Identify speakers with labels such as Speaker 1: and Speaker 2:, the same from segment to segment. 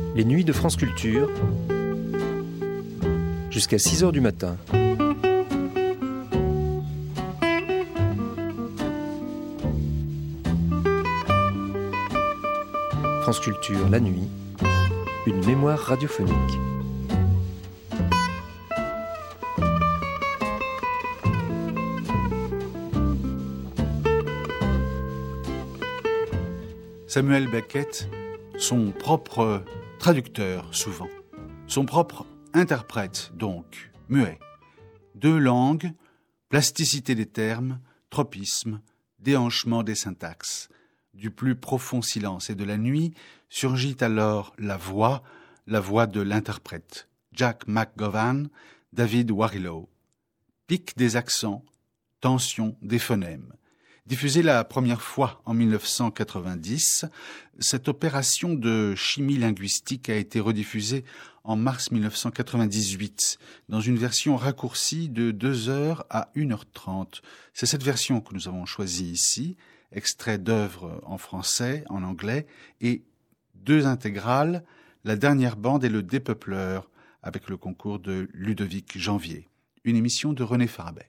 Speaker 1: Les nuits de France Culture, jusqu'à 6h du matin. France Culture, la nuit, une mémoire radiophonique.
Speaker 2: Samuel Beckett, son propre traducteur souvent, son propre interprète donc, muet. 2 langues, plasticité des termes, tropisme, déhanchement des syntaxes. Du plus profond silence et de la nuit surgit alors la voix de l'interprète, Jack McGowan, David Warrilow. Pic des accents, tension des phonèmes. Diffusée la première fois en 1990, cette opération de chimie linguistique a été rediffusée en mars 1998 dans une version raccourcie de 2h à 1h30. C'est cette version que nous avons choisie ici, extrait d'œuvres en français, en anglais, et 2 intégrales, la dernière bande et le dépeupleur, avec le concours de Ludovic Janvier. Une émission de René Farabet.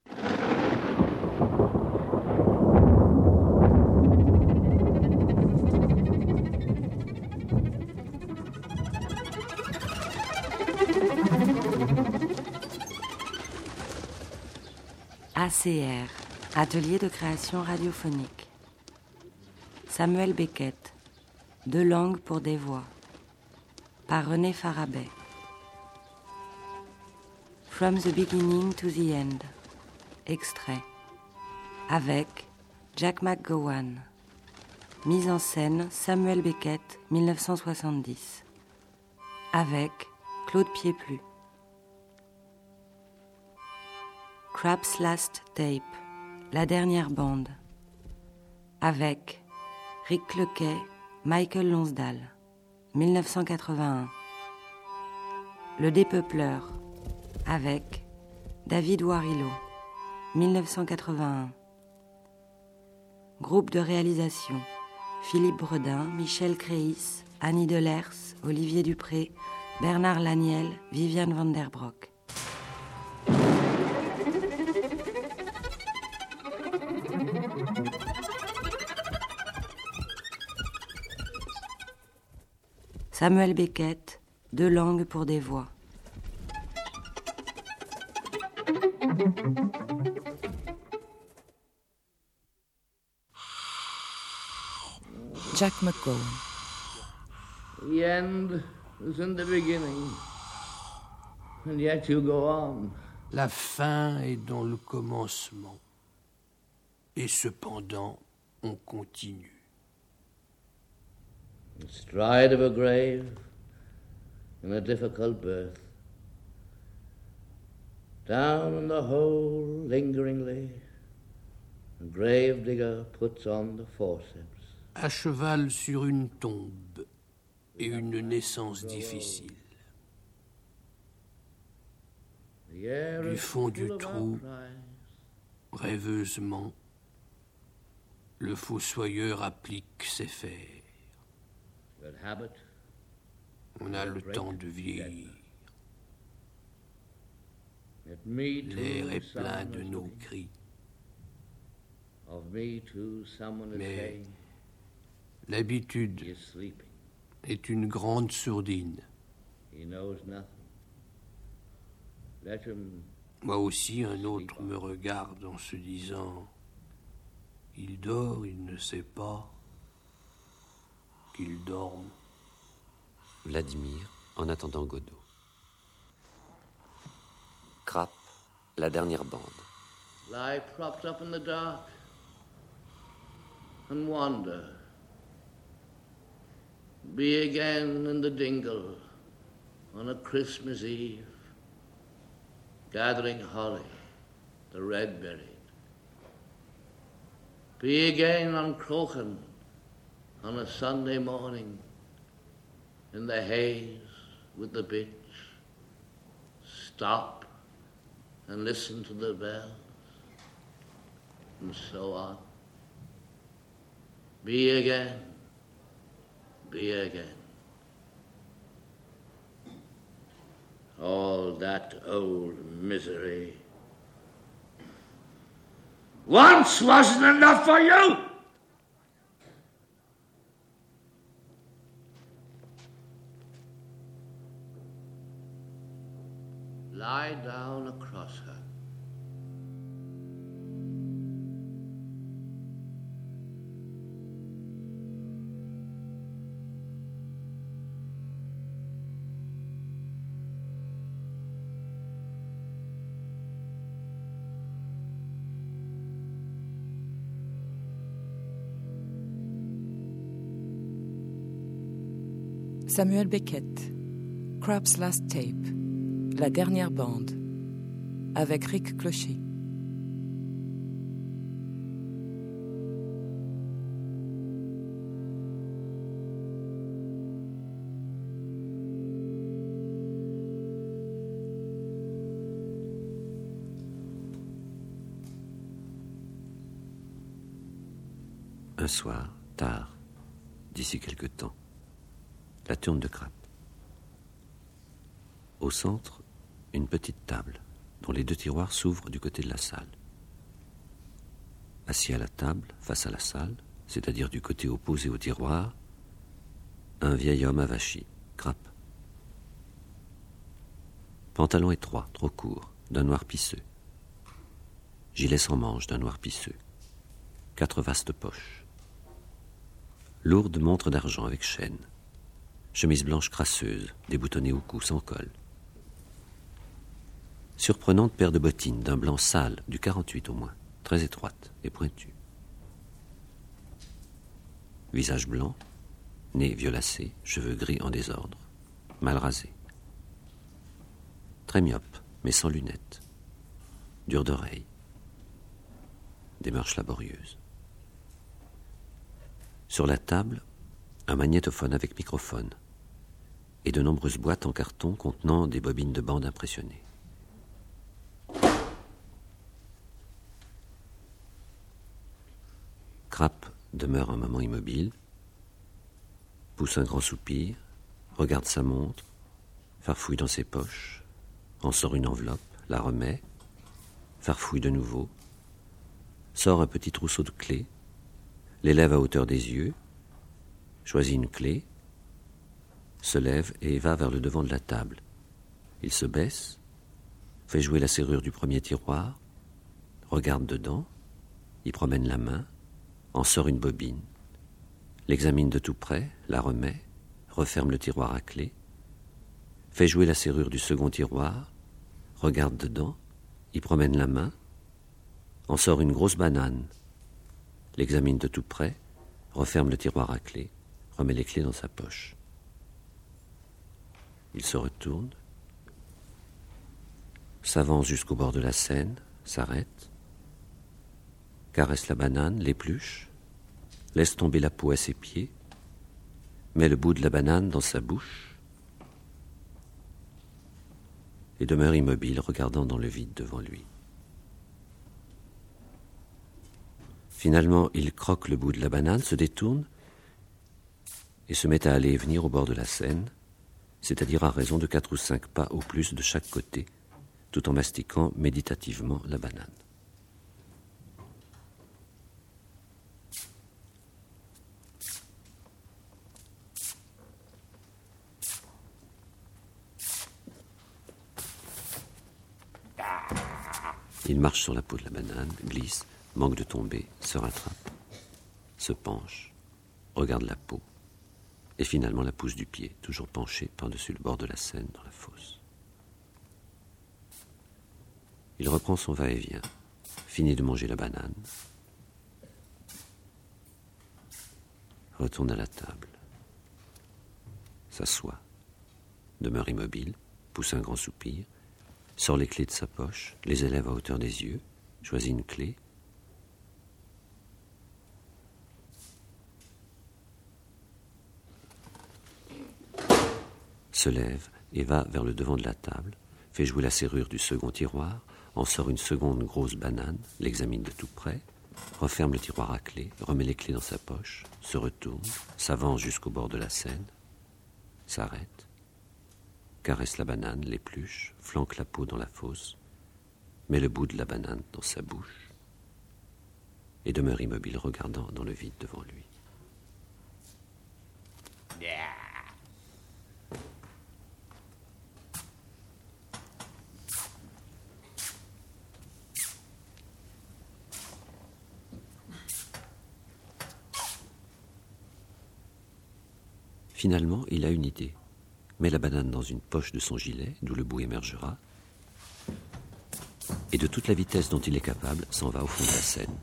Speaker 3: ACR, Atelier de création radiophonique. Samuel Beckett, 2 langues pour des voix. Par René Farabet. From the beginning to the end. Extrait. Avec Jack McGowan. Mise en scène Samuel Beckett, 1970. Avec Claude Pieplu. Crap's Last Tape, la dernière bande. Avec Rick Lequet, Michael Lonsdale, 1981. Le dépeupleur, avec David Warrilow, 1981. Groupe de réalisation, Philippe Bredin, Michel Créis, Annie Delers, Olivier Dupré, Bernard Laniel, Viviane van der Broek. Samuel Beckett, 2 langues pour des voix. Jack McGowan.
Speaker 4: The end is in the beginning, and yet you go on.
Speaker 5: La fin est dans le commencement, et cependant on continue.
Speaker 4: The stride of a grave in a difficult birth. Down in the hole lingeringly, the grave digger puts on the forceps.
Speaker 5: À cheval sur une tombe et une naissance difficile. Du fond du trou, rêveusement, le fossoyeur applique ses fers. On a le temps de vieillir. L'air est plein de nos cris. Mais l'habitude est une grande sourdine. Moi aussi, un autre me regarde en se disant « Il dort, il ne sait pas qu'il dorme. »
Speaker 6: Vladimir, en attendant Godot. Crap, la dernière bande.
Speaker 4: Lie propped up in the dark and wander. Be again in the dingle on a Christmas Eve, gathering holly, the red-berried. Be again on Crochan on a Sunday morning, in the haze with the bitch. Stop and listen to the bells, and so on. Be again, be again. that old misery. Once wasn't enough for you! Lie down across her.
Speaker 7: Samuel Beckett, Krapp's Last Tape, La dernière bande, avec Rick Clocher.
Speaker 6: Un soir, tard, d'ici quelque temps, la turne de Krapp. Au centre, une petite table, dont les 2 tiroirs s'ouvrent du côté de la salle. Assis à la table, face à la salle, c'est-à-dire du côté opposé au tiroir, un vieil homme avachi, Krapp. Pantalon étroit, trop court, d'un noir pisseux. Gilet sans manches, d'un noir pisseux. 4 vastes poches. Lourde montre d'argent avec chaîne. Chemise blanche crasseuse, déboutonnée au cou, sans col. Surprenante paire de bottines d'un blanc sale, du 48 au moins, très étroite et pointue. Visage blanc, nez violacé, cheveux gris en désordre, mal rasé. Très myope, mais sans lunettes. Dur d'oreille. Démarche laborieuse. Sur la table, un magnétophone avec microphone et de nombreuses boîtes en carton contenant des bobines de bande impressionnées. Krapp demeure un moment immobile, pousse un grand soupir, regarde sa montre, farfouille dans ses poches, en sort une enveloppe, la remet, farfouille de nouveau, sort un petit trousseau de clés, l'élève à hauteur des yeux, choisit une clé, se lève et va vers le devant de la table. Il se baisse, fait jouer la serrure du premier tiroir, regarde dedans, y promène la main, en sort une bobine, l'examine de tout près, la remet, referme le tiroir à clé, fait jouer la serrure du second tiroir, regarde dedans, y promène la main, en sort une grosse banane, l'examine de tout près, referme le tiroir à clé, remet les clés dans sa poche. Il se retourne, s'avance jusqu'au bord de la Seine, s'arrête, caresse la banane, l'épluche, laisse tomber la peau à ses pieds, met le bout de la banane dans sa bouche et demeure immobile, regardant dans le vide devant lui. Finalement, il croque le bout de la banane, se détourne et se met à aller et venir au bord de la Seine, c'est-à-dire à raison de 4 ou 5 pas au plus de chaque côté, tout en mastiquant méditativement la banane. Il marche sur la peau de la banane, glisse, manque de tomber, se rattrape, se penche, regarde la peau, et finalement la pousse du pied, toujours penché par-dessus le bord de la Seine dans la fosse. Il reprend son va-et-vient, finit de manger la banane, retourne à la table, s'assoit, demeure immobile, pousse un grand soupir, sort les clés de sa poche, les élève à hauteur des yeux, choisit une clé, se lève et va vers le devant de la table, fait jouer la serrure du second tiroir, en sort une seconde grosse banane, l'examine de tout près, referme le tiroir à clé, remet les clés dans sa poche, se retourne, s'avance jusqu'au bord de la Seine, s'arrête, caresse la banane, l'épluche, flanque la peau dans la fosse, met le bout de la banane dans sa bouche et demeure immobile regardant dans le vide devant lui. Finalement, il a une idée. Met la banane dans une poche de son gilet, d'où le bout émergera, et de toute la vitesse dont il est capable, s'en va au fond de la Seine.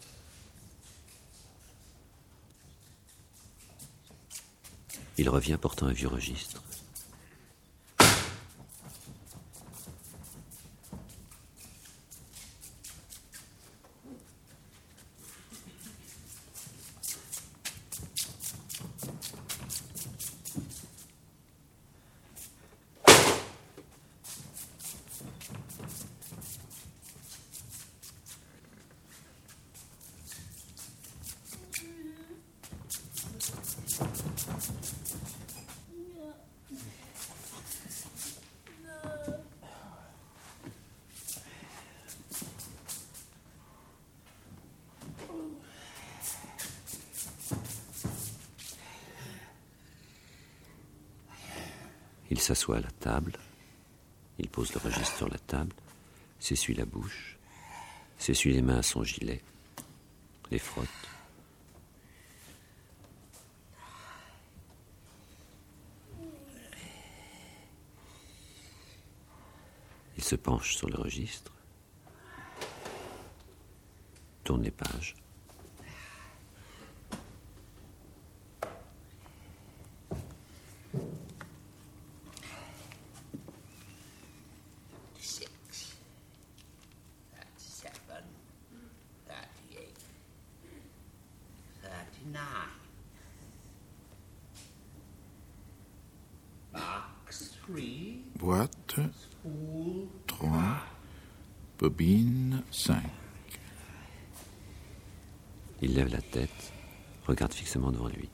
Speaker 6: Il revient portant un vieux registre. Il s'assoit à la table, il pose le registre sur la table, s'essuie la bouche, s'essuie les mains à son gilet, les frotte. Il se penche sur le registre, tourne les pages.
Speaker 8: Boîte 3, bobine 5.
Speaker 6: Il lève la tête, regarde fixement devant lui.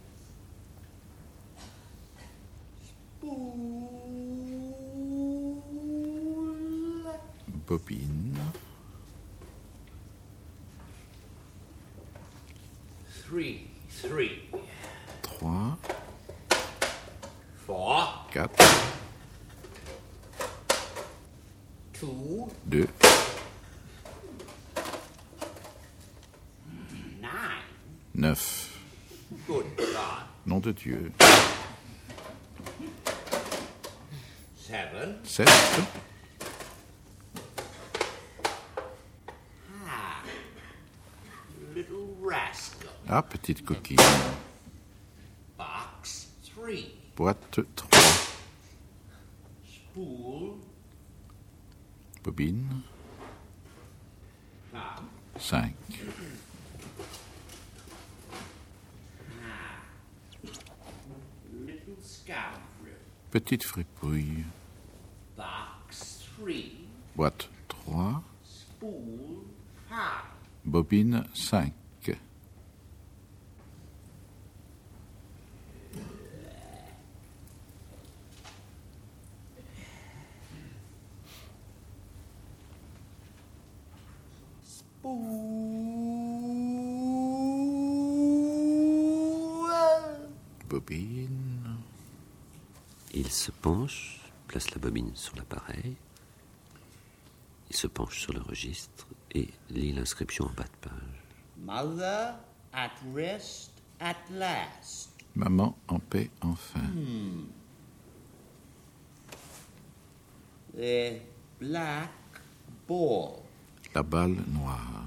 Speaker 8: Bobine 3, 4, 2, 9. Nom de Dieu. 7. Ah, petite coquille. Boîte 3. Bobine 5. Petite fripouille. Boîte 3. Bobine 5. Bobine.
Speaker 6: Il se penche, place la bobine sur l'appareil. Il se penche sur le registre et lit l'inscription en bas de page.
Speaker 4: Mother at rest at last.
Speaker 8: Maman en paix enfin.
Speaker 4: The black ball.
Speaker 8: La balle noire.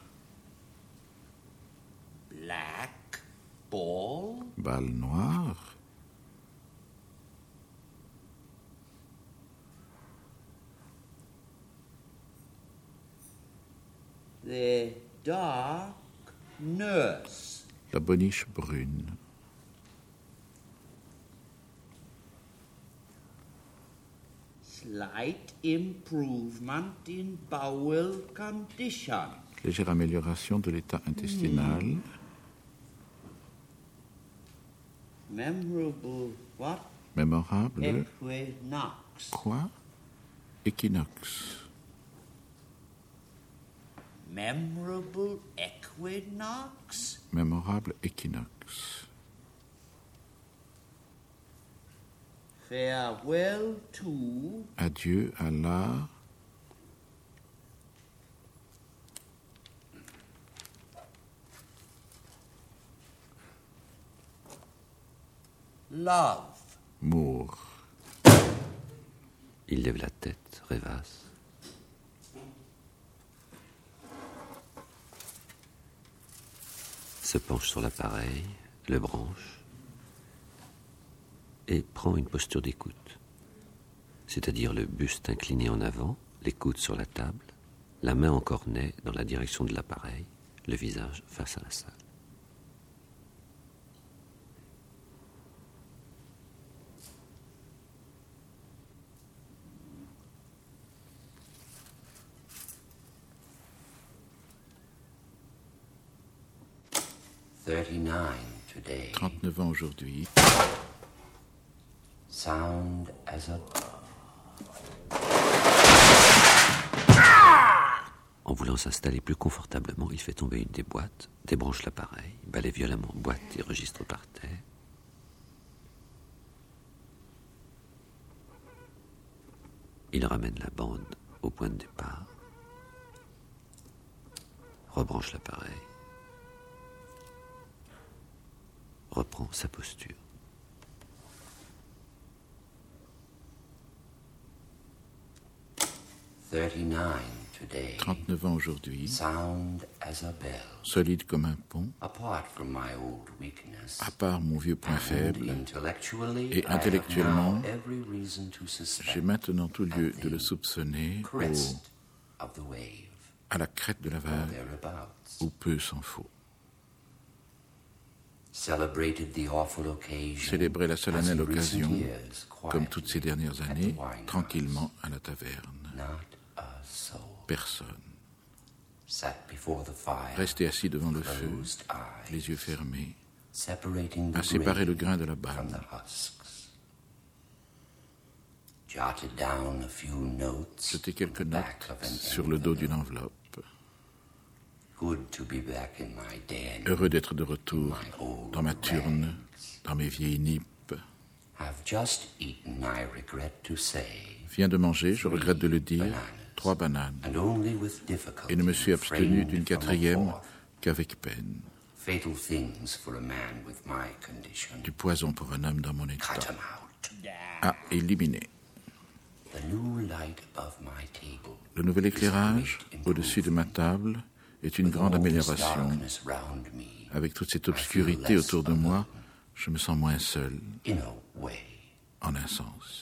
Speaker 4: Black ball.
Speaker 8: Balle noire.
Speaker 4: The dark nurse.
Speaker 8: La boniche brune.
Speaker 4: Slight improvement in bowel condition.
Speaker 8: Légère amélioration de l'état intestinal.
Speaker 4: Memorable what?
Speaker 8: Mémorable.
Speaker 4: Equinox.
Speaker 8: Quoi? Équinoxe.
Speaker 4: Memorable equinox.
Speaker 8: Mémorable équinoxe.
Speaker 4: Farewell to
Speaker 8: Adieu à la...
Speaker 4: love.
Speaker 8: Mour.
Speaker 6: Il lève la tête, rêvasse. Se penche sur l'appareil, le branche et prend une posture d'écoute, c'est-à-dire le buste incliné en avant, les coudes sur la table, la main en cornet dans la direction de l'appareil, le visage face à la salle.
Speaker 4: Today.
Speaker 8: 39 ans aujourd'hui.
Speaker 4: Sound as a...
Speaker 6: En voulant s'installer plus confortablement, il fait tomber une des boîtes, débranche l'appareil, balaie violemment boîte et registre par terre. Il ramène la bande au point de départ, rebranche l'appareil, reprend sa posture.
Speaker 4: Today.
Speaker 8: 39 ans aujourd'hui.
Speaker 4: Sound as a bell.
Speaker 8: Solide comme un pont.
Speaker 4: Apart from my old weakness.
Speaker 8: À part mon vieux point faible.
Speaker 4: Et
Speaker 8: intellectuellement, j'ai maintenant tout lieu de le soupçonner à la crête de la vague, où peu s'en faut. Célébrer la solennelle occasion, comme toutes ces dernières années, tranquillement à la taverne. Personne. Rester assis devant le feu, les yeux fermés, à séparer le grain de la balle. Jeter quelques notes sur le dos d'une enveloppe. Heureux d'être de retour dans ma turne, dans mes vieilles nippes. Viens de manger, je regrette de le dire, 3 bananes. Et ne me suis abstenu d'une 4e qu'avec peine. Du poison pour un homme dans mon état. À éliminer. Le nouvel éclairage au-dessus de ma table est une grande amélioration. Avec toute cette obscurité autour de moi, je me sens moins seul, en un sens.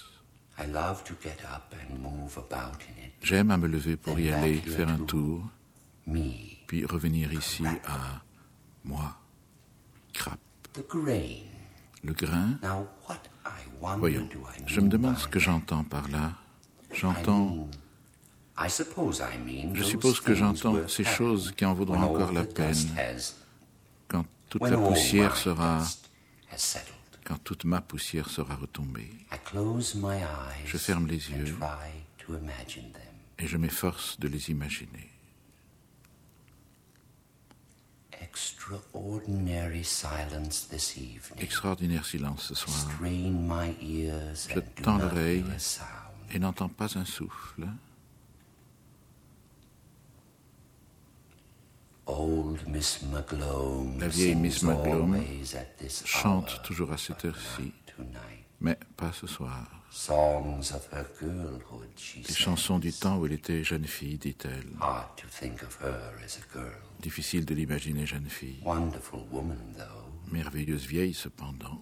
Speaker 8: J'aime à me lever pour y aller, faire un tour, puis revenir ici à moi, Crap. Le grain. Voyons, je me demande ce que j'entends par là. Je suppose que j'entends ces choses qui en vaudront encore la peine quand toute la poussière sera... quand toute ma poussière sera retombée. Je ferme les yeux et je m'efforce de les imaginer. Extraordinaire silence ce soir. Je tends l'oreille et n'entends pas un souffle. La vieille Miss McGlone chante toujours à cette heure-ci, mais pas ce soir. Les chansons du temps où elle était jeune fille, dit-elle. Difficile de l'imaginer jeune fille. Merveilleuse vieille, cependant.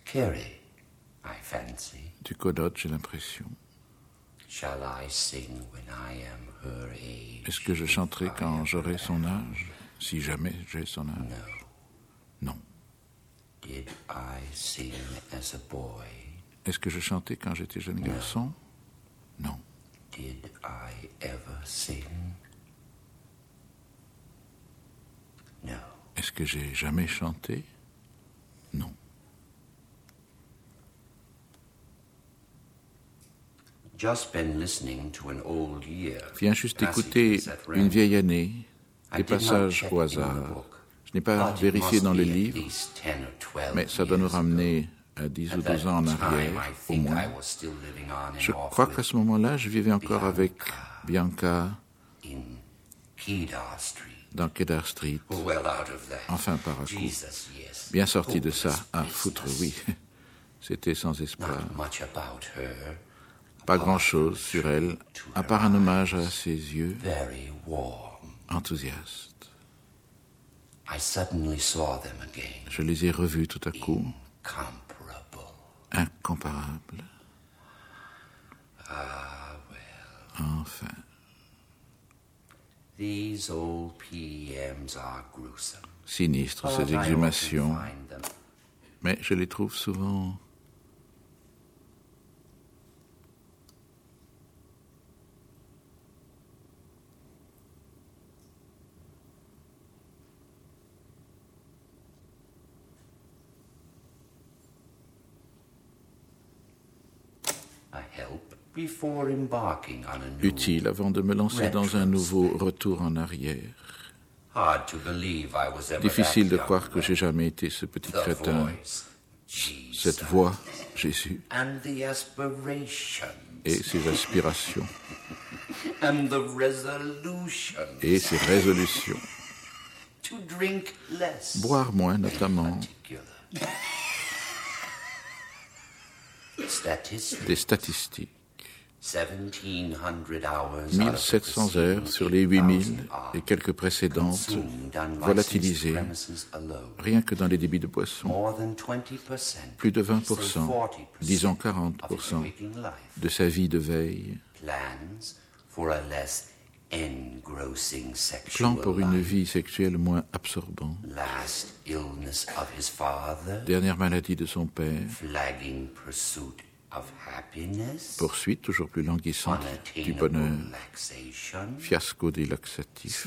Speaker 8: Du Codot, j'ai l'impression. Est-ce que je chanterai quand j'aurai son âge, si jamais j'ai son âge? Non. Est-ce que je chantais quand j'étais jeune garçon? Non. Est-ce que j'ai jamais chanté? Non. viens juste d'écouter une vieille année, des passages au hasard. Je n'ai pas vérifié dans le livre, mais ça doit nous ramener à 10 ou 12 ans en arrière, au moins. Je crois qu'à ce moment-là, je vivais encore avec Bianca dans Kedar Street, enfin par un coup. Bien sorti de ça, foutre, oui. C'était sans espoir. Pas grand-chose sur elle, à part un hommage à ses yeux enthousiastes. Je les ai revus tout à coup, incomparables. Enfin. Sinistres, ces exhumations, mais je les trouve souvent utile avant de me lancer dans un nouveau retour en arrière. Difficile de croire que j'ai jamais été ce petit crétin, cette voix, Jésus, et ses aspirations, et ses résolutions. Boire moins, notamment. Des statistiques. 1700 heures sur les 8000 et quelques précédentes volatilisées, rien que dans les débits de boissons. Plus de 20%, disons 40%, de sa vie de veille. Plan pour une vie sexuelle moins absorbante. Dernière maladie de son père. Poursuite toujours plus languissante du bonheur. Fiasco des laxatifs.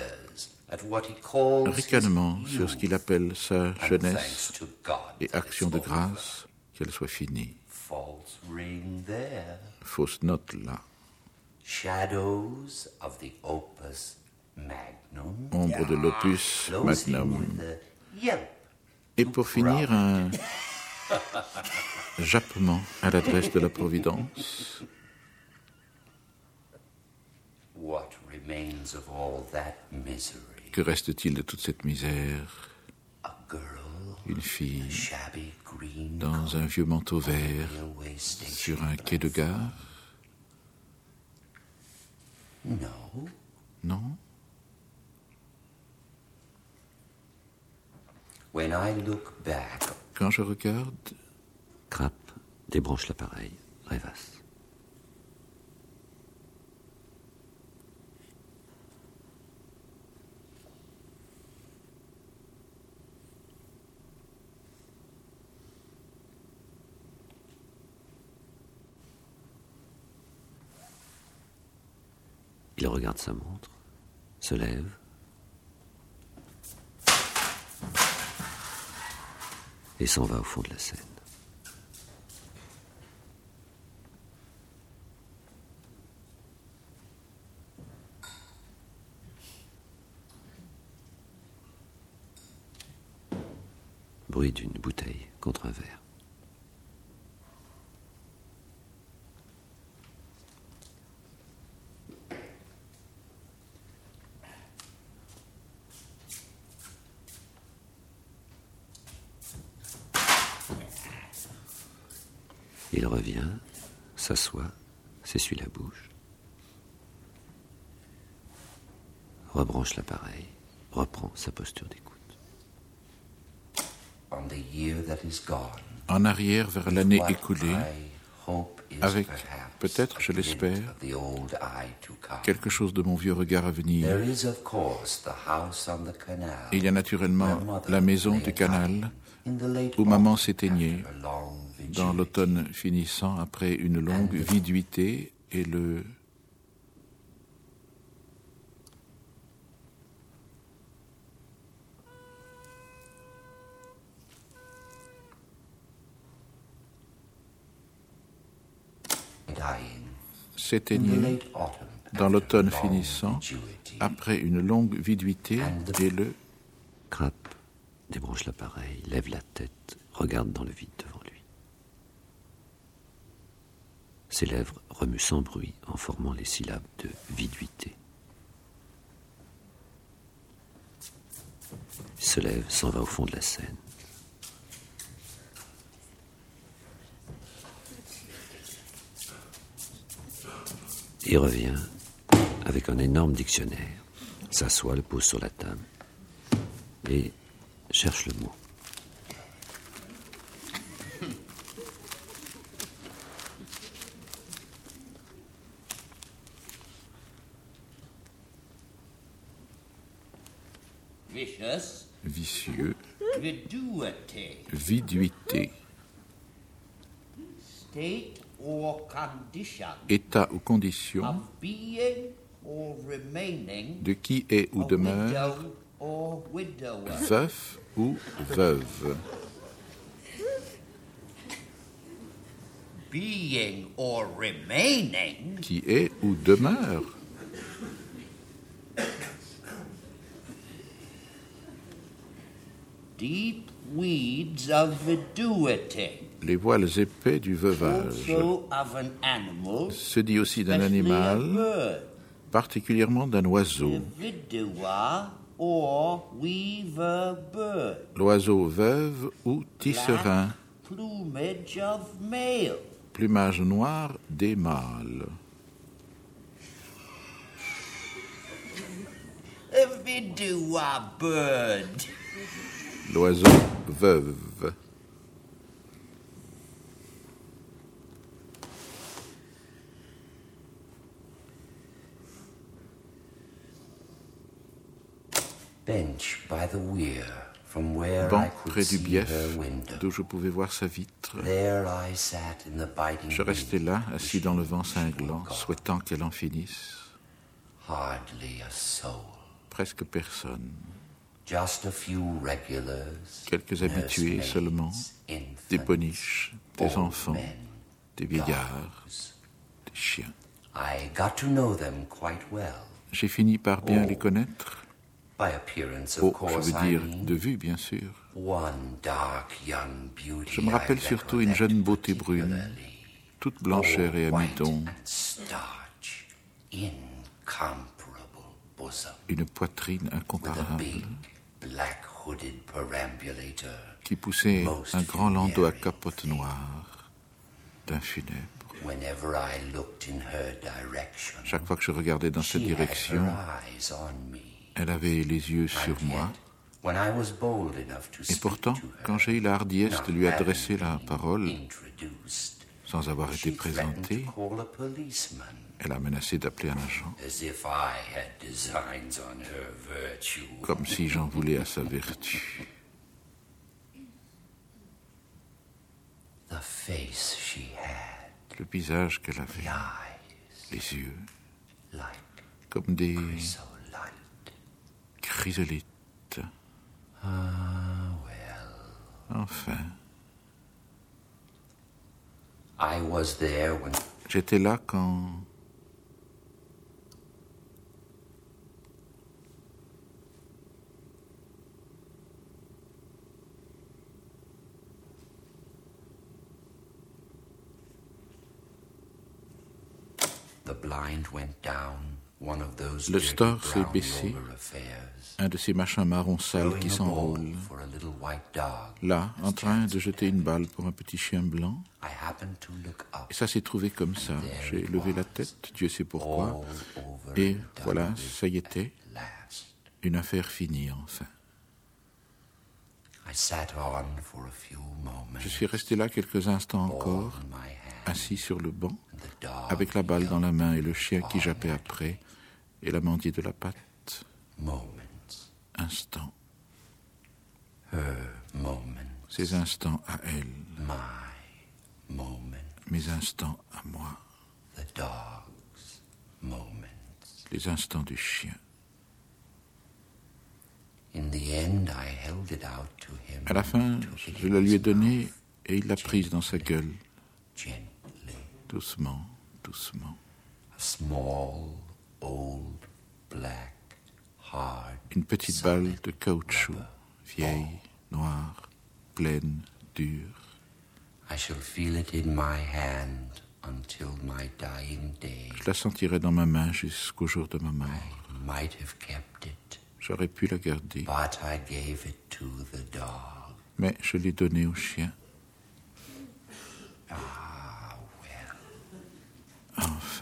Speaker 8: Ricanement sur ce qu'il appelle sa jeunesse et action de grâce, qu'elle soit finie. Fausse note là. Ombre de l'opus magnum. Et pour finir, un jappement à l'adresse de la Providence. Que reste-t-il de toute cette misère? Une fille dans un vieux manteau vert sur un quai de gare? Non. Quand je regarde...
Speaker 6: Krapp débranche l'appareil, rêvasse. Il regarde sa montre, se lève. Et s'en va au fond de la Seine. Bruit d'une bouteille contre un verre. Il revient, s'assoit, s'essuie la bouche, rebranche l'appareil, reprend sa posture d'écoute.
Speaker 8: En arrière vers l'année écoulée, avec, peut-être, je l'espère, quelque chose de mon vieux regard à venir. Il y a naturellement la maison du canal où maman s'éteignait dans l'automne finissant après une longue viduité et le... s'éteignait dans l'automne finissant, après une longue viduité, et le
Speaker 6: Crap débranche l'appareil, lève la tête, regarde dans le vide devant lui. Ses lèvres remuent sans bruit en formant les syllabes de viduité. Il se lève, s'en va au fond de la scène. Il revient avec un énorme dictionnaire, s'assoit, le pose sur la table et cherche le mot.
Speaker 8: vicieux, viduité, état ou condition de qui est ou demeure veuf ou veuve.
Speaker 4: Being or remaining,
Speaker 8: qui est ou demeure.
Speaker 4: Deep weeds of viduity.
Speaker 8: Les voiles épais du veuvage.
Speaker 4: Also of an animal,
Speaker 8: se dit aussi d'un animal, particulièrement d'un oiseau.
Speaker 4: Vidua or weaver bird.
Speaker 8: L'oiseau veuve ou tisserin.
Speaker 4: Plumage of male.
Speaker 8: Plumage noir des mâles.
Speaker 4: A vidua bird.
Speaker 8: L'oiseau veuve.
Speaker 9: Bench by the weir, from where
Speaker 8: Banc
Speaker 9: I could
Speaker 8: près du
Speaker 9: see
Speaker 8: bief,
Speaker 9: her window.
Speaker 8: d'où je pouvais voir sa vitre.
Speaker 9: There I sat in the biting
Speaker 8: Je restais là,
Speaker 9: wind,
Speaker 8: assis dans le vent
Speaker 9: wishing she
Speaker 8: cinglant,
Speaker 9: would go.
Speaker 8: souhaitant qu'elle en finisse.
Speaker 9: Hardly a soul.
Speaker 8: Presque personne.
Speaker 9: Just a few regulars,
Speaker 8: Quelques habitués
Speaker 9: nursemaids,
Speaker 8: seulement, des
Speaker 9: infants,
Speaker 8: boniches, des
Speaker 9: old
Speaker 8: enfants,
Speaker 9: men,
Speaker 8: des vieillards,
Speaker 9: dogs.
Speaker 8: des chiens.
Speaker 9: I got to know them quite well.
Speaker 8: J'ai fini par bien les connaître.
Speaker 9: By appearance, of
Speaker 8: Oh, je
Speaker 9: course,
Speaker 8: veux dire
Speaker 9: I mean.
Speaker 8: de vue, bien sûr.
Speaker 9: One dark young beauty
Speaker 8: Je me rappelle
Speaker 9: I
Speaker 8: surtout une jeune beauté brune,
Speaker 9: particularly.
Speaker 8: toute blancheur et
Speaker 9: White
Speaker 8: amidon,
Speaker 9: and starch, incomparable bosom,
Speaker 8: une poitrine
Speaker 9: with a
Speaker 8: incomparable,
Speaker 9: big black hooded perambulator,
Speaker 8: qui poussait
Speaker 9: most
Speaker 8: un grand landau à
Speaker 9: familiar.
Speaker 8: capote noire, d'un funèbre.
Speaker 9: Whenever I looked in her direction,
Speaker 8: Chaque fois que je regardais dans cette
Speaker 9: she had
Speaker 8: direction,
Speaker 9: her eyes on me.
Speaker 8: elle avait les yeux sur
Speaker 9: And
Speaker 8: moi.
Speaker 9: yet, when I was bold enough to
Speaker 8: Et
Speaker 9: speak
Speaker 8: pourtant,
Speaker 9: to her,
Speaker 8: quand j'ai eu la hardiesse de lui
Speaker 9: not
Speaker 8: adresser
Speaker 9: having
Speaker 8: la
Speaker 9: been
Speaker 8: parole,
Speaker 9: introduced,
Speaker 8: sans avoir été
Speaker 9: she threatened
Speaker 8: présentée,
Speaker 9: to call a policeman,
Speaker 8: elle a menacé d'appeler un agent,
Speaker 9: as if I had designs on her virtue.
Speaker 8: comme si j'en voulais à sa vertu.
Speaker 9: The face she had,
Speaker 8: Le visage qu'elle
Speaker 9: the
Speaker 8: avait,
Speaker 9: eyes,
Speaker 8: les yeux,
Speaker 9: like
Speaker 8: comme des
Speaker 9: chrysolite.
Speaker 8: chrysolites.
Speaker 9: Ah, well.
Speaker 8: Enfin,
Speaker 9: I was there when
Speaker 8: j'étais là quand...
Speaker 9: the blind went down, one of those
Speaker 8: Le
Speaker 9: dirty
Speaker 8: store s'est
Speaker 9: brown
Speaker 8: baissé.
Speaker 9: roller affairs,
Speaker 8: un de ces machins marrons sales
Speaker 9: throwing
Speaker 8: qui
Speaker 9: a ball
Speaker 8: s'enroulent,
Speaker 9: for a little white dog.
Speaker 8: là, en train de jeter une balle pour un petit chien blanc.
Speaker 9: I happened to look up.
Speaker 8: Et ça s'est trouvé comme ça. J'ai levé la tête, Dieu sait pourquoi,
Speaker 9: All over
Speaker 8: et
Speaker 9: and done
Speaker 8: voilà,
Speaker 9: with
Speaker 8: ça y était,
Speaker 9: at last.
Speaker 8: une affaire finie enfin.
Speaker 9: I sat on for a few moments,
Speaker 8: Je suis resté là quelques instants
Speaker 9: ball
Speaker 8: encore,
Speaker 9: in my hand,
Speaker 8: assis sur le banc,
Speaker 9: and the dog
Speaker 8: avec la balle dans la main et le chien qui
Speaker 9: all
Speaker 8: jappait
Speaker 9: night.
Speaker 8: après, et la mendie de la patte.
Speaker 9: Moments,
Speaker 8: Instant,
Speaker 9: her moments,
Speaker 8: ces instants à elle,
Speaker 9: my moments,
Speaker 8: mes instants à moi,
Speaker 9: the dog's moments.
Speaker 8: les instants du chien.
Speaker 9: In the end, I held it out to him.
Speaker 8: À la fin,
Speaker 9: took it
Speaker 8: je
Speaker 9: in
Speaker 8: la lui ai
Speaker 9: his
Speaker 8: donnée
Speaker 9: mouth,
Speaker 8: et il l'a prise dans sa gueule,
Speaker 9: gently.
Speaker 8: doucement, doucement. Une petite balle de caoutchouc, vieille, noire, pleine, dure. Je la sentirai dans ma main jusqu'au jour de ma mort. J'aurais pu la garder, mais je l'ai donnée au chien. Enfin.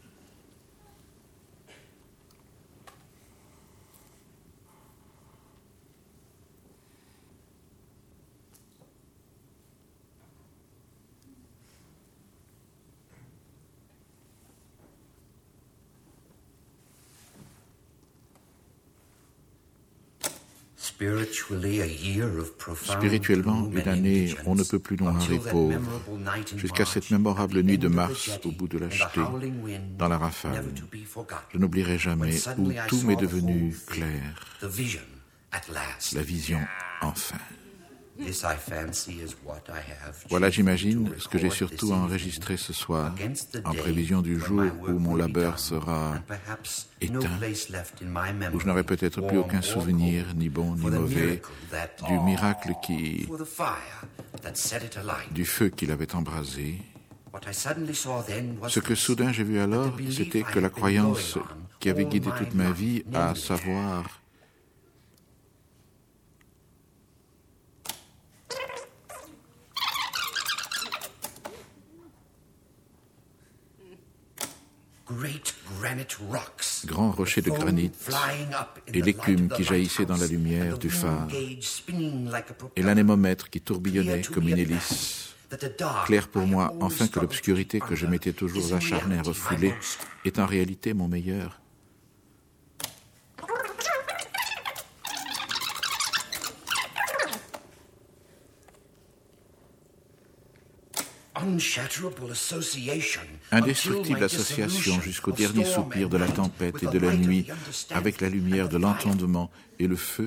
Speaker 8: Spirituellement, une année on ne peut plus noire et pauvre, jusqu'à cette mémorable nuit de mars au bout de la jetée, dans la rafale. Je n'oublierai jamais où tout m'est devenu clair. La vision, enfin. Voilà, j'imagine, ce que j'ai surtout enregistré ce soir, en prévision du jour où mon labeur sera éteint, où je n'aurai peut-être plus aucun souvenir, ni bon ni mauvais, du miracle du feu qui l'avait embrasé. Ce que soudain j'ai vu alors, c'était que la croyance qui avait guidé toute ma vie, à savoir grands rochers de granit et l'écume qui jaillissait dans la lumière du phare et l'anémomètre qui tourbillonnait comme une hélice. Clair pour moi, enfin, que l'obscurité que je m'étais toujours acharné à refouler est en réalité mon meilleur. Indestructible association jusqu'au dernier soupir de la tempête et de la nuit, avec la lumière de l'entendement et le feu.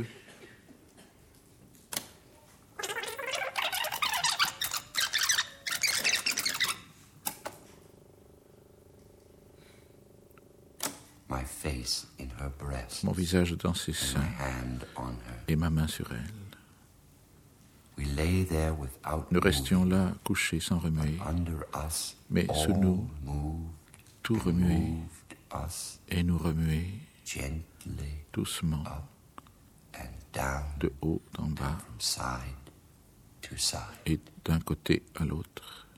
Speaker 8: Mon visage dans ses seins et ma main sur elle. Nous restions là, couchés sans remuer, mais sous nous, tout remuait et nous remuait doucement, de haut en bas et d'un côté à l'autre.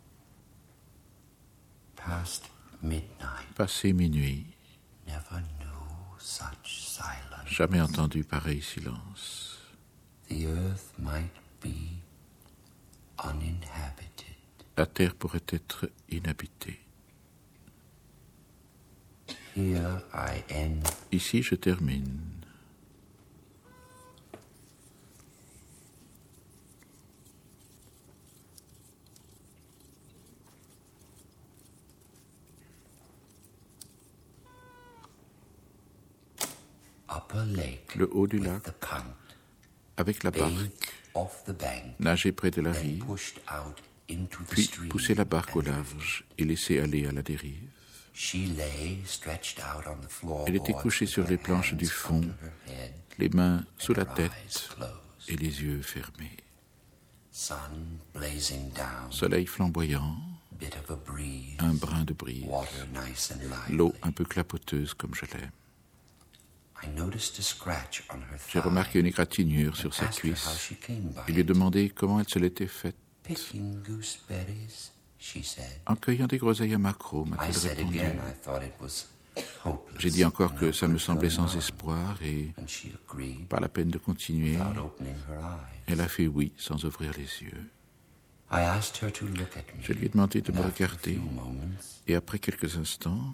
Speaker 8: Passé minuit, jamais entendu pareil silence. La terre pourrait être inhabitée. Ici, je termine. Le haut du lac, avec la barque, nager près de la rive, puis pousser la barque au large et laisser aller à la dérive. Elle était couchée sur les planches du fond, les mains sous la tête et les yeux fermés. Soleil flamboyant, un brin de brise, l'eau un peu clapoteuse comme je l'aime. J'ai remarqué une égratignure sur sa cuisse et lui ai demandé comment elle se l'était faite. En cueillant des groseilles à maquereaux, m'a-t-elle répondu. J'ai dit encore que ça me semblait sans espoir et pas la peine de continuer. Elle a fait oui sans ouvrir les yeux. Je lui ai demandé de me regarder et après quelques instants,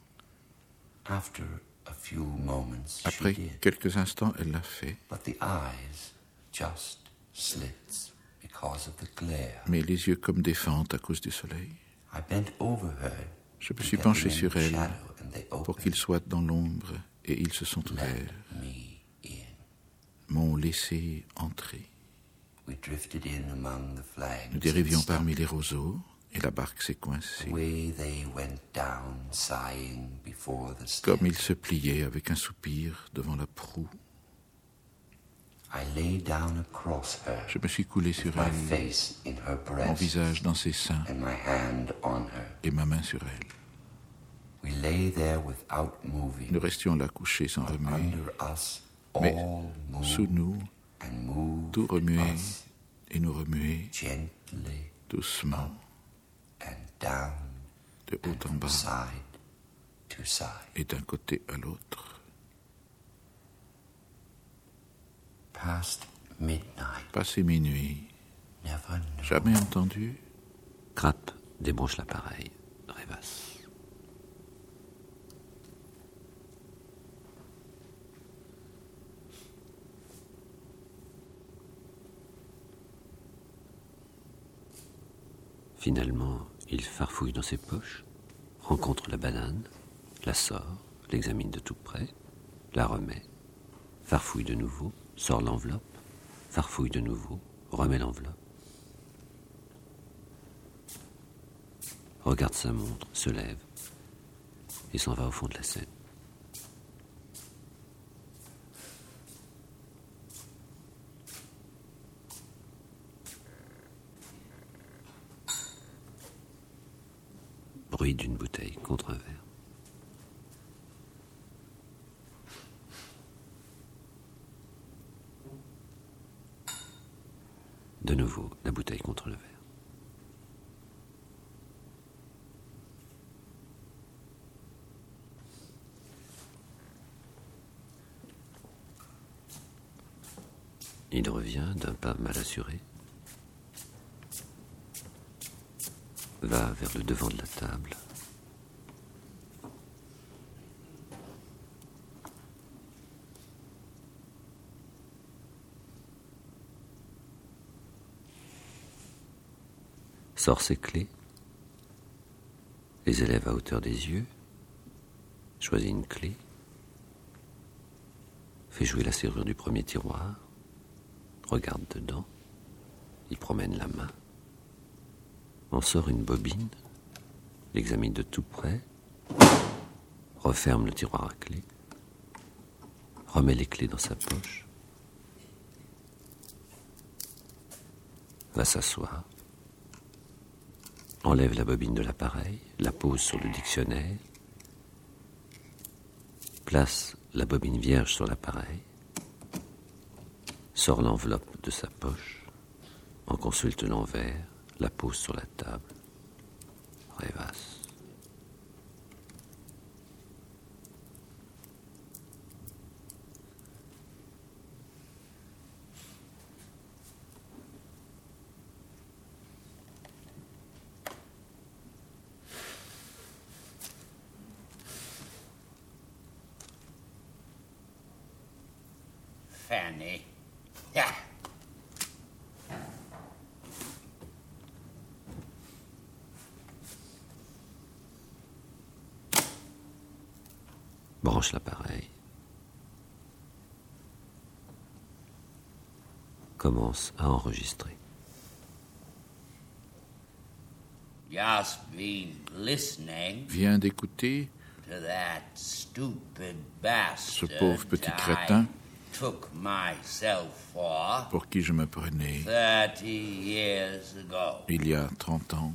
Speaker 8: elle l'a fait. Mais les yeux comme des fentes à cause du soleil. Je me suis penché sur elle pour qu'ils soient dans l'ombre et ils se sont ouverts. M'ont laissé entrer. Nous dérivions parmi les roseaux Et la barque s'est coincée.
Speaker 9: Way they went down, sighing before the
Speaker 8: Comme
Speaker 9: step.
Speaker 8: il se pliait avec un soupir devant la proue.
Speaker 9: I lay down across her,
Speaker 8: Je me suis coulé sur
Speaker 9: my
Speaker 8: elle,
Speaker 9: face in her
Speaker 8: mon
Speaker 9: breast,
Speaker 8: visage dans ses seins
Speaker 9: and my hand on her.
Speaker 8: et ma main sur elle.
Speaker 9: We lay there without moving.
Speaker 8: Nous restions là couchés sans remuer,
Speaker 9: Under us,
Speaker 8: mais
Speaker 9: all moved
Speaker 8: sous nous,
Speaker 9: and moved
Speaker 8: tout remuait
Speaker 9: us
Speaker 8: et nous remuait
Speaker 9: gently
Speaker 8: doucement,
Speaker 9: and down
Speaker 8: de haut en
Speaker 9: from
Speaker 8: bas
Speaker 9: side to side.
Speaker 8: et d'un côté à l'autre.
Speaker 9: Past midnight,
Speaker 8: Passé minuit,
Speaker 9: never know.
Speaker 8: jamais entendu.
Speaker 6: Crap débranche l'appareil, rêvasse. Finalement, il farfouille dans ses poches, rencontre la banane, la sort, l'examine de tout près, la remet, farfouille de nouveau, sort l'enveloppe, farfouille de nouveau, remet l'enveloppe. Regarde sa montre, se lève et s'en va au fond de la Seine. Bruit d'une bouteille contre un verre. De nouveau, la bouteille contre le verre. Il revient d'un pas mal assuré, va vers le devant de la table, sort ses clés, les élève à hauteur des yeux, choisit une clé, fait jouer la serrure du premier tiroir, regarde dedans, y promène la main, en sort une bobine, l'examine de tout près, referme le tiroir à clé, remet les clés dans sa poche, va s'asseoir, enlève la bobine de l'appareil, la pose sur le dictionnaire, place la bobine vierge sur l'appareil, sort l'enveloppe de sa poche, en consulte l'envers, la pose sur la table, rêvasse.
Speaker 4: Fanny. Yeah.
Speaker 6: Branche l'appareil. Commence à enregistrer.
Speaker 4: Just been listening
Speaker 8: Viens d'écouter
Speaker 4: to that stupid bastard
Speaker 8: ce pauvre petit
Speaker 4: I
Speaker 8: crétin
Speaker 4: took myself for
Speaker 8: pour qui je me prenais
Speaker 4: 30 years ago.
Speaker 8: il y a 30 ans.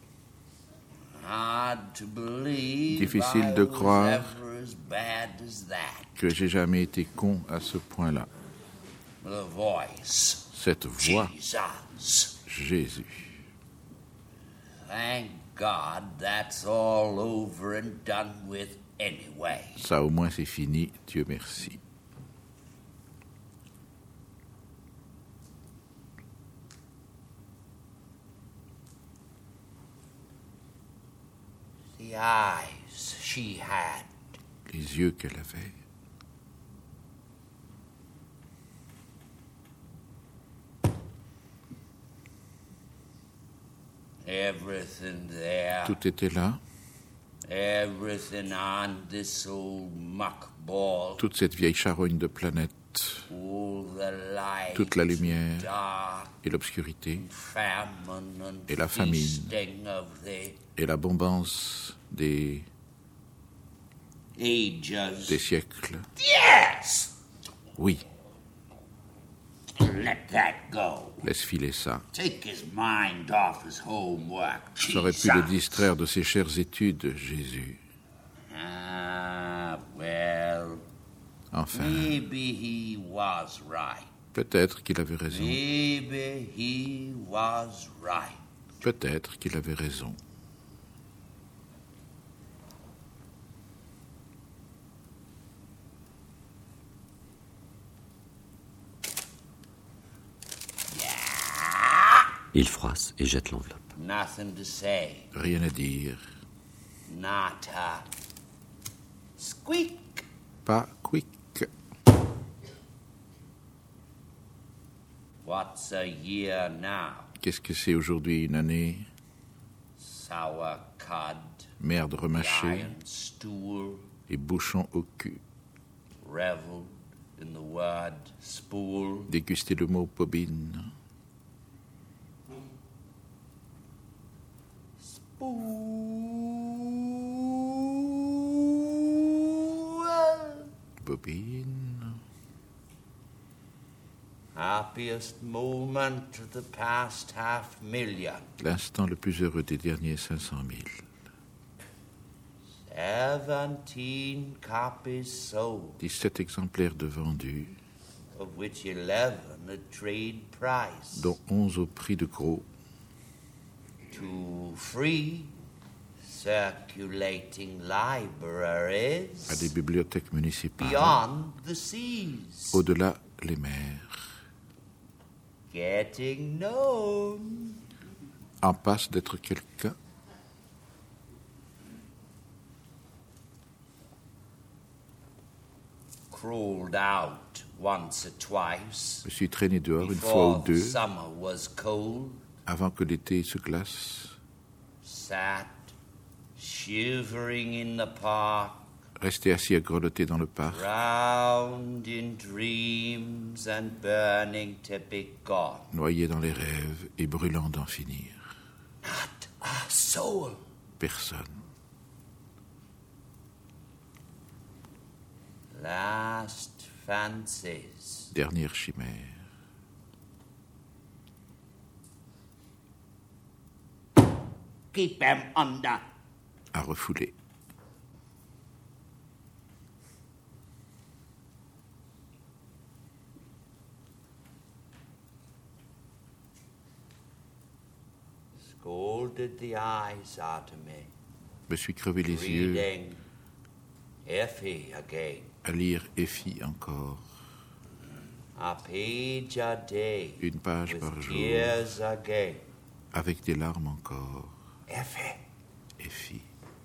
Speaker 4: Hard to believe
Speaker 8: Difficile
Speaker 4: I
Speaker 8: de
Speaker 4: was
Speaker 8: croire
Speaker 4: ever as bad as that.
Speaker 8: Que j'ai jamais été con à ce point-là.
Speaker 4: The voice.
Speaker 8: Cette voix,
Speaker 4: Jesus.
Speaker 8: Jésus.
Speaker 4: Thank God that's all over and done with anyway.
Speaker 8: Ça au moins c'est fini, Dieu merci.
Speaker 4: The eyes she had.
Speaker 8: Les yeux qu'elle avait.
Speaker 4: Everything there.
Speaker 8: Tout était là.
Speaker 4: Everything on this old muckball.
Speaker 8: Toute cette vieille charogne de planète toute la lumière et l'obscurité et la famine et l'abondance des siècles. Oui. Laisse filer ça. Ça aurait pu le distraire de ses chères études, Jésus. Enfin, peut-être qu'il avait raison. Peut-être qu'il avait raison.
Speaker 6: Il froisse et jette l'enveloppe.
Speaker 8: Rien à dire.
Speaker 9: Squeak.
Speaker 8: Pas quick.
Speaker 9: What's a year now?
Speaker 8: Qu'est-ce que c'est aujourd'hui, une année?
Speaker 9: Sour cod.
Speaker 8: Merde remâchée
Speaker 9: Lion stool.
Speaker 8: et bouchon au cul.
Speaker 9: Reveled in the word spool.
Speaker 8: Déguster le mot bobine. Bobine.
Speaker 9: Happiest moment of the past 500,000.
Speaker 8: L'instant le plus heureux des derniers 500 000.
Speaker 9: 17 copies sold,
Speaker 8: 17 exemplaires de vendus,
Speaker 9: of which 11 at trade price.
Speaker 8: dont 11 au prix de gros.
Speaker 9: To free circulating libraries
Speaker 8: À des bibliothèques municipales.
Speaker 9: beyond the seas.
Speaker 8: Au-delà, les mers.
Speaker 9: Getting known.
Speaker 8: En passe d'être quelqu'un.
Speaker 9: Crawled out once or twice.
Speaker 8: Je suis traîné dehors une fois ou
Speaker 9: Before
Speaker 8: deux,
Speaker 9: summer was cold.
Speaker 8: avant que l'été se glace.
Speaker 9: Sat shivering in the park.
Speaker 8: Resté assis à grelotter dans le parc,
Speaker 9: Drowned in dreams and burning to be gone.
Speaker 8: noyé dans les rêves et brûlant d'en finir.
Speaker 9: Not a soul.
Speaker 8: Personne.
Speaker 9: Last fancies.
Speaker 8: Dernière chimère.
Speaker 9: Keep them under.
Speaker 8: À refouler.
Speaker 9: Scalded the eyes out of me.
Speaker 8: Me suis crevé les yeux
Speaker 9: Reading Effie again.
Speaker 8: à lire Effie encore.
Speaker 9: A page a day.
Speaker 8: Une page par
Speaker 9: With
Speaker 8: jour,
Speaker 9: tears again.
Speaker 8: avec des larmes encore.
Speaker 9: Effie.
Speaker 8: Effie.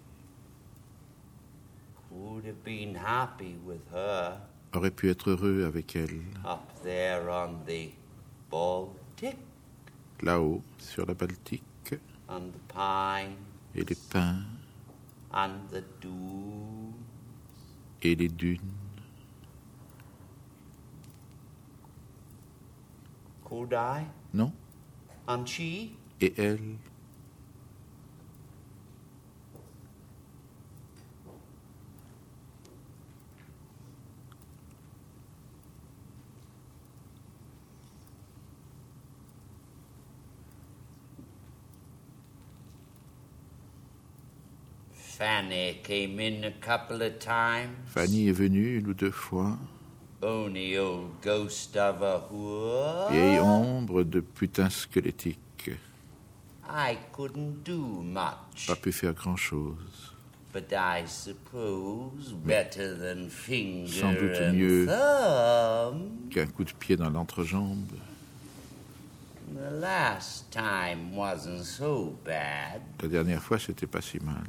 Speaker 9: Would have been happy with her
Speaker 8: Aurait pu être heureux avec elle,
Speaker 9: up there on the Baltic
Speaker 8: là-haut, sur la Baltique,
Speaker 9: and the pine
Speaker 8: et les pins,
Speaker 9: and the dunes.
Speaker 8: et les dunes.
Speaker 9: Could I?
Speaker 8: Non?
Speaker 9: And she?
Speaker 8: Et elle?
Speaker 9: Fanny came in a couple of times.
Speaker 8: Fanny est venue une ou deux fois.
Speaker 9: Only old ghost of a whore.
Speaker 8: Vieille ombre de putain squelettique.
Speaker 9: I couldn't do much.
Speaker 8: Pas pu faire grand-chose.
Speaker 9: But I suppose better than finger
Speaker 8: Sans doute
Speaker 9: and
Speaker 8: mieux
Speaker 9: thumb.
Speaker 8: qu'un coup de pied dans l'entrejambe.
Speaker 9: The last time wasn't so bad.
Speaker 8: La dernière fois, c'était pas si mal.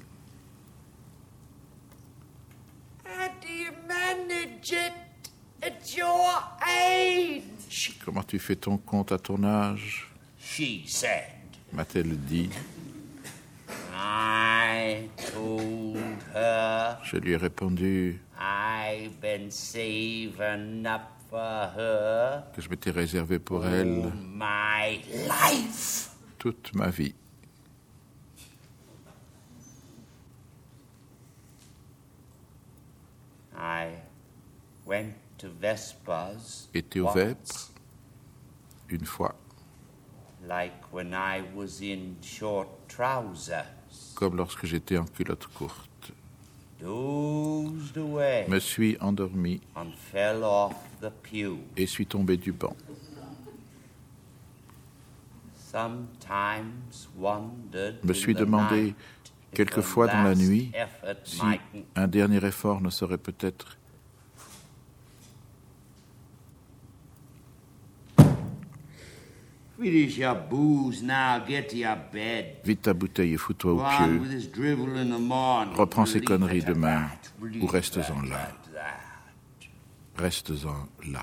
Speaker 9: How do you manage it at your age?
Speaker 8: Comment tu fais ton compte à ton âge?
Speaker 9: She said.
Speaker 8: M'a-t-elle dit.
Speaker 9: I told her
Speaker 8: Je lui ai répondu.
Speaker 9: I've been saving up
Speaker 8: que je m'étais réservé pour elle toute ma vie. J'étais aux Vêpres une fois, comme lorsque j'étais en culotte courte. Me suis endormi et suis tombé du banc. Me suis demandé quelquefois dans la nuit si un dernier effort ne serait peut-être vite ta bouteille et fous-toi au pieu. Reprends ces conneries demain ou restes-en là. Restes-en là.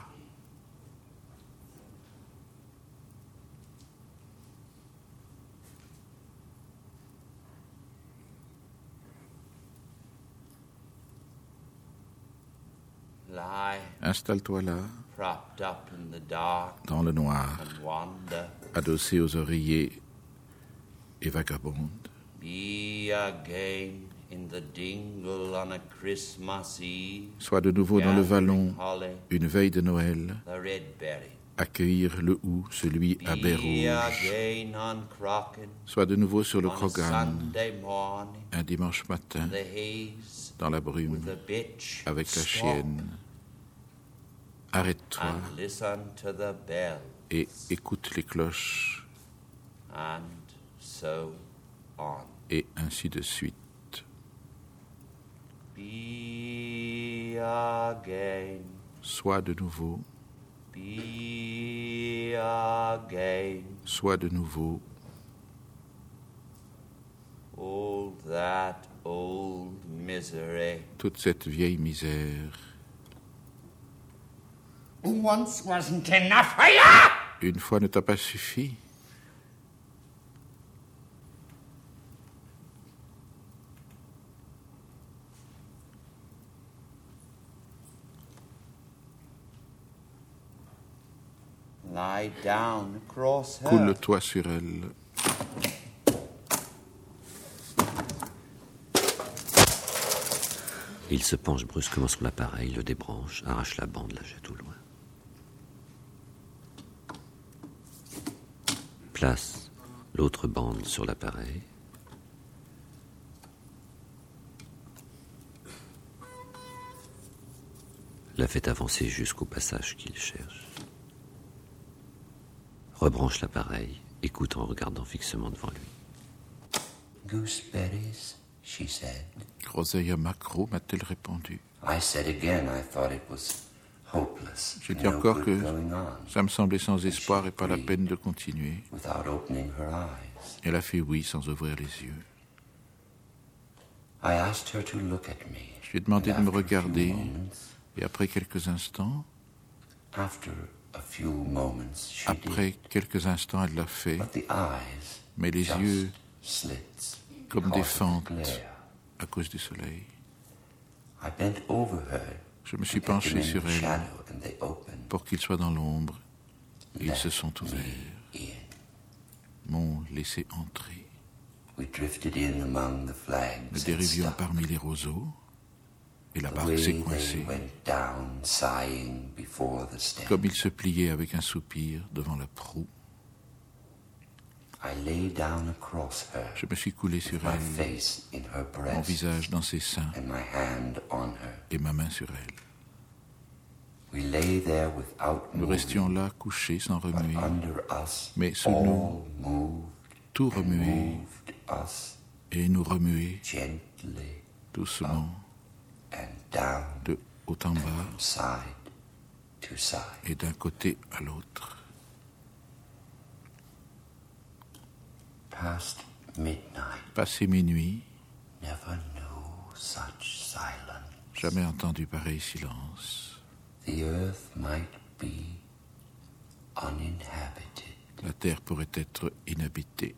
Speaker 8: Installe-toi là, dans le noir, adossé aux oreillers et vagabonde. Sois de nouveau dans le vallon, une veille de Noël, accueillir le hou, celui à baies rouges. Sois de nouveau sur le Krogan, un dimanche matin, dans la brume, avec la chienne. Arrête-toi et écoute les cloches, et ainsi de suite. Sois de nouveau, sois de nouveau. Toute cette vieille misère. Une fois ne t'a pas suffi. Coule-toi sur elle.
Speaker 6: Il se penche brusquement sur l'appareil, le débranche, arrache la bande, la jette au loin. Place l'autre bande sur l'appareil. La fait avancer jusqu'au passage qu'il cherche. Rebranche l'appareil, écoute en regardant fixement devant lui.
Speaker 9: Gooseberries, she said.
Speaker 8: Groseille à macro, m'a-t-elle répondu.
Speaker 9: I said again I thought it was hopeless.
Speaker 8: J'ai dit encore que ça me semblait sans espoir et pas la peine de continuer.
Speaker 9: Without opening her eyes.
Speaker 8: Elle a fait oui sans ouvrir les yeux.
Speaker 9: I asked her to look at me.
Speaker 8: Je lui ai demandé de me regarder et après quelques instants, après quelques instants, elle l'a fait, mais les yeux comme des fentes à cause du soleil. Je me suis penché sur elle pour qu'ils soient dans l'ombre. Ils se sont ouverts, m'ont laissé entrer. Nous dérivions parmi les roseaux et la barque s'est coincée. Comme il se pliait avec un soupir devant la proue, je me suis coulé sur elle, mon visage dans ses seins et ma main sur elle. Nous restions là, couchés, sans remuer, mais sous nous, tout remuait et nous remuait doucement, de haut en bas et d'un côté à l'autre. Passé minuit, jamais entendu pareil silence. La terre pourrait être inhabitée.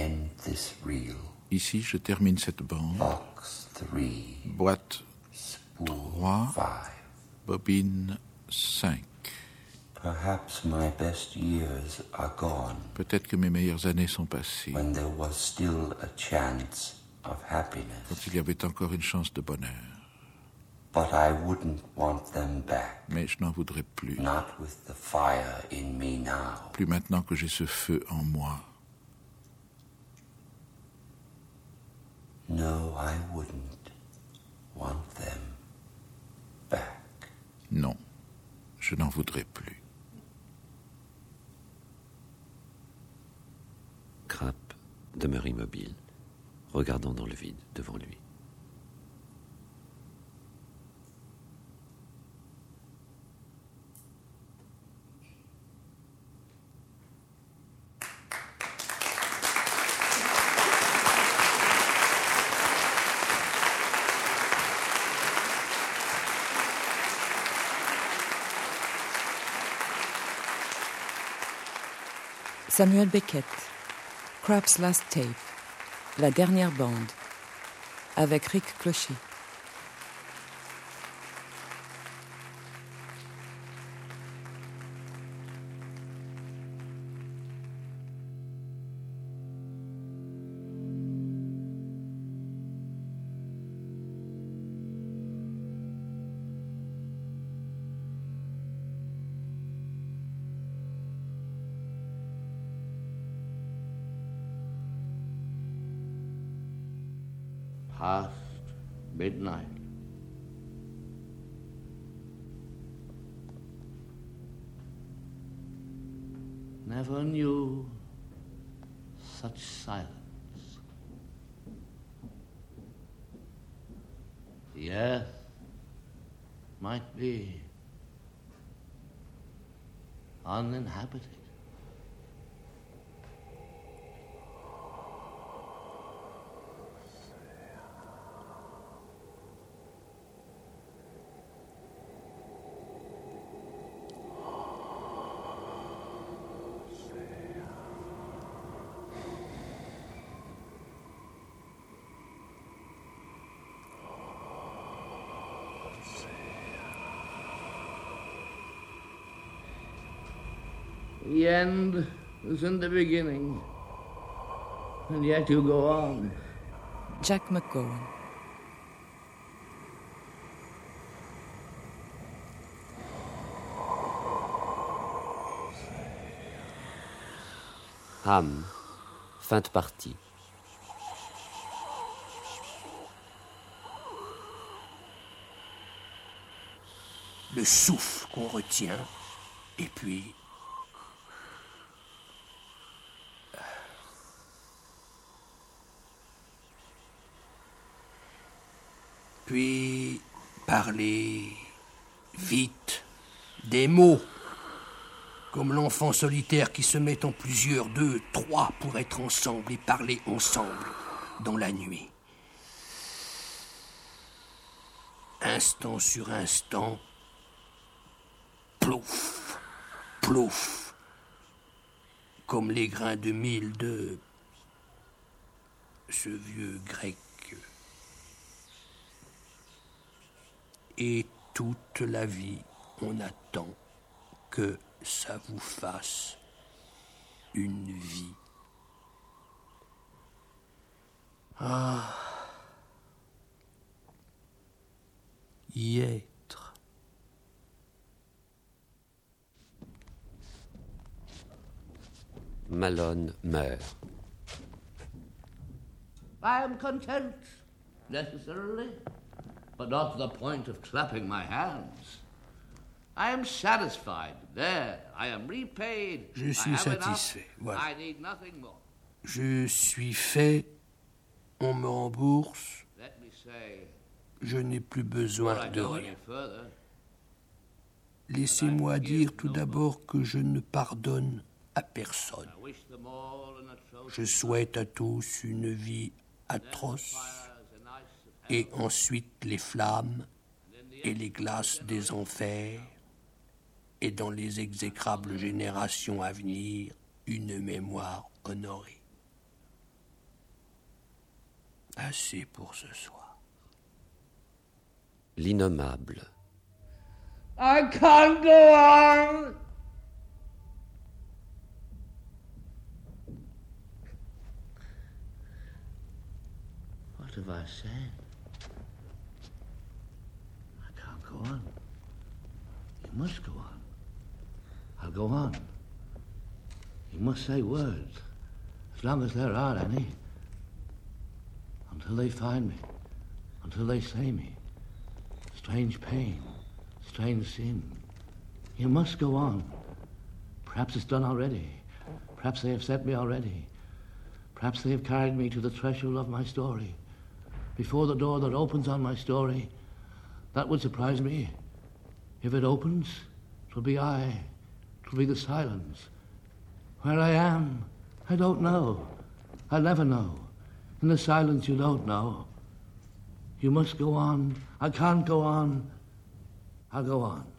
Speaker 9: Here I end this reel.
Speaker 8: Ici, je termine cette bande.
Speaker 9: Box 3.
Speaker 8: Boîte 3, bobine 5. Peut-être que mes meilleures années sont passées, quand il y avait encore une chance de bonheur. Mais je n'en voudrais plus. Plus maintenant que j'ai ce feu en moi. Non, je n'en voudrais plus.
Speaker 6: Crap demeure immobile, regardant dans le vide devant lui.
Speaker 7: Samuel Beckett, Crap's Last Tape, la dernière bande, avec Rick Clocher.
Speaker 4: Past midnight. Never knew such silence. The earth might be uninhabited. The end is in the beginning, and yet you go on.
Speaker 7: Jack McGowan.
Speaker 6: Ham, fin de partie.
Speaker 5: Le souffle qu'on retient, et puis... Puis parler vite, des mots, comme l'enfant solitaire qui se met en plusieurs, 2, 3 pour être ensemble et parler ensemble dans la nuit. Instant sur instant, plouf, plouf, comme les grains de mil de ce vieux grec. Et toute la vie, on attend que ça vous fasse une vie. Ah, y être.
Speaker 6: Malone meurt.
Speaker 4: I am content, necessarily, but not to the point of clapping my hands. I am satisfied. There, I am repaid.
Speaker 5: Je suis satisfait. Voilà.
Speaker 4: I need nothing more.
Speaker 5: Je suis fait, on me rembourse.
Speaker 4: Let me say,
Speaker 5: Je n'ai plus besoin de
Speaker 4: go
Speaker 5: rien.
Speaker 4: any further.
Speaker 5: Laissez-moi dire tout d'abord que je ne pardonne à personne.
Speaker 4: I wish them all an atrocious
Speaker 5: Je souhaite à tous une vie atroce
Speaker 4: fires and ice of
Speaker 5: et ensuite les flammes et les glaces des enfers et dans les exécrables générations à venir une mémoire honorée. Assez pour ce soir.
Speaker 6: L'innommable.
Speaker 4: I can't go on! What have I said? I can't go on. You must go on. I'll go on. You must say words, as long as there are any. Until they find me, until they say me. Strange pain, strange sin. You must go on. Perhaps it's done already. Perhaps they have set me already. Perhaps they have carried me to the threshold of my story. Before the door that opens on my story. That would surprise me. If it opens, 'twill be I. 'Twill be the silence. Where I am, I don't know. I'll never know. In the silence you don't know. You must go on. I can't go on. I'll go on.